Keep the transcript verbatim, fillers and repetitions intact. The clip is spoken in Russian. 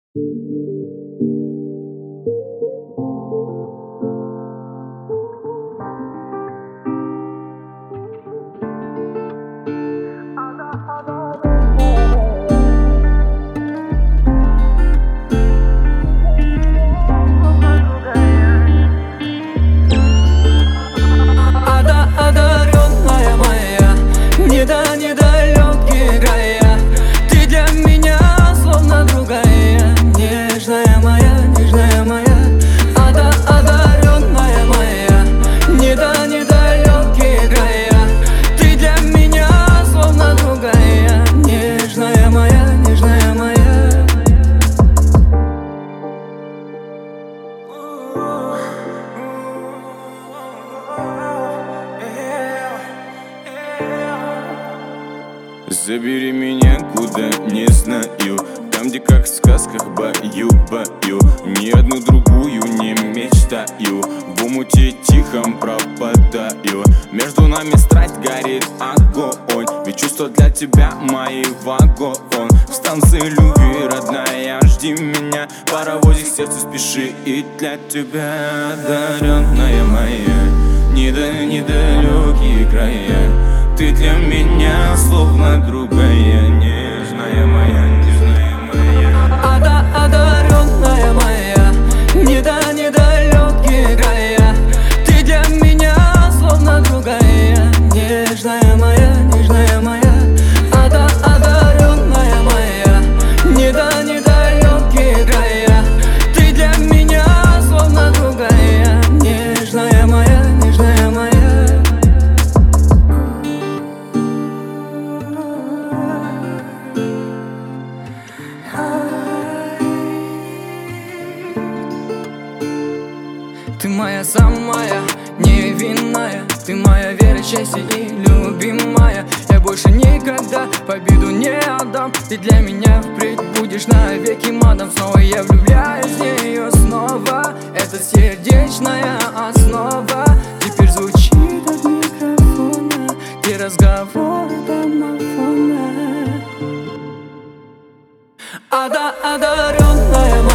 Одаренная моя, не до недалекие края. Ты для меня словно другая, нежная моя, нежная моя. Ада, одаренная моя, не до недалекие края. Ты для меня словно другая, нежная моя, нежная моя. Забери меня куда не знаю, там, где как в сказках баю-баю. Ни одну другую не мечтаю, в омуте тихом пропадаю. Между нами страсть горит огонь, ведь чувства для тебя мои вагон. В станции любви, родная, жди меня, паровозик сердце спеши и для тебя. Одаренная моя, не до недалекие края. Ты для меня словно другая, нежная моя, нежная моя. Ада, одаренная моя, не до недалекие края. Ты для меня словно другая, нежная моя, нежная моя. Ада, одаренная моя, не до недалекие края. Ты для меня словно другая, нежная моя, нежная моя. Ты моя самая невинная, ты моя вера, честь и любимая. Я больше никогда победу не отдам. Ты для меня впредь будешь навеки мадам. Снова я влюбляюсь в нее снова. Это сердечная основа. Теперь звучит от микрофона, где разговоры домофона. Ада, одаренная